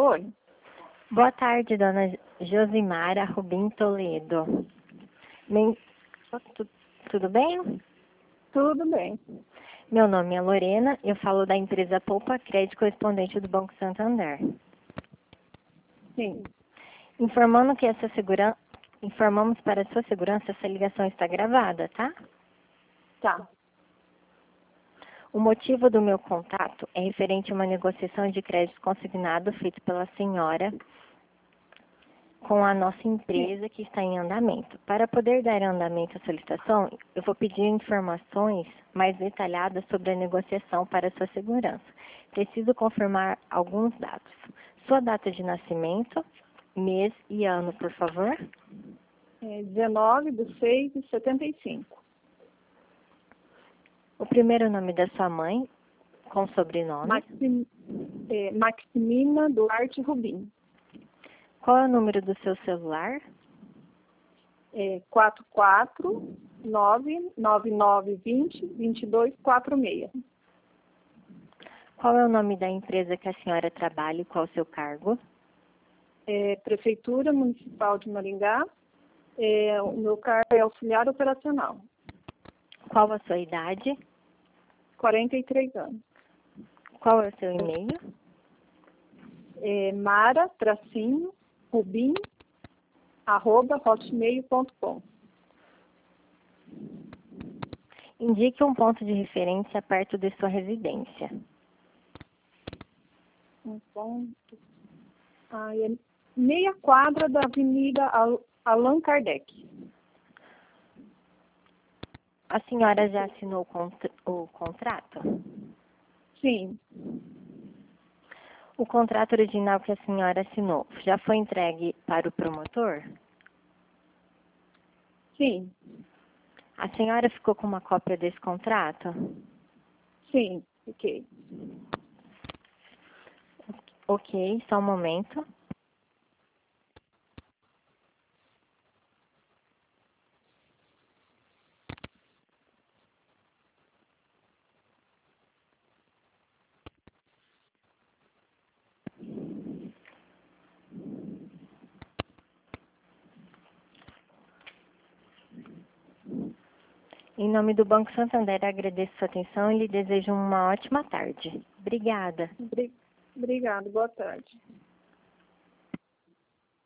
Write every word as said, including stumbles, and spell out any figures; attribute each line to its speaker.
Speaker 1: Oi.
Speaker 2: Boa tarde, dona Josimara Rubim Toledo. Men- Tu- Tudo bem?
Speaker 1: Tudo bem.
Speaker 2: Meu nome é Lorena, eu falo da empresa Poupa Crédito, correspondente do Banco Santander.
Speaker 1: Sim.
Speaker 2: Informando que essa segurança, informamos para a sua segurança, essa ligação está gravada, tá?
Speaker 1: Tá.
Speaker 2: O motivo do meu contato é referente a uma negociação de crédito consignado feito pela senhora com a nossa empresa que está em andamento. Para poder dar andamento à solicitação, eu vou pedir informações mais detalhadas sobre a negociação para sua segurança. Preciso confirmar alguns dados. Sua data de nascimento, mês e ano, por favor.
Speaker 1: É dezenove de seis de setenta e cinco.
Speaker 2: O primeiro nome da sua mãe, com sobrenome.
Speaker 1: Maxim, é, Maximina Duarte Rubim.
Speaker 2: Qual é o número do seu celular?
Speaker 1: É quatro quatro nove nove nove dois zero dois dois quatro seis.
Speaker 2: Qual é o nome da empresa que a senhora trabalha e qual o seu cargo?
Speaker 1: É, Prefeitura Municipal de Maringá. É, o meu cargo é auxiliar operacional.
Speaker 2: Qual a sua idade?
Speaker 1: quarenta e três anos.
Speaker 2: Qual é o seu e-mail?
Speaker 1: É Mara, tracinho, Rubim, arroba hotmail ponto com.
Speaker 2: Indique um ponto de referência perto de sua residência.
Speaker 1: Um ponto. Ah, é meia quadra da Avenida Al- Allan Kardec.
Speaker 2: A senhora já assinou o, contr- o contrato?
Speaker 1: Sim,
Speaker 2: O contrato original que a senhora assinou já foi entregue para o promotor?
Speaker 1: sim,
Speaker 2: A senhora ficou com uma cópia desse contrato?
Speaker 1: sim, ok.
Speaker 2: Ok, só um momento. Em nome do Banco Santander, agradeço sua atenção e lhe desejo uma ótima tarde. Obrigada.
Speaker 1: Obri- Obrigada, boa tarde.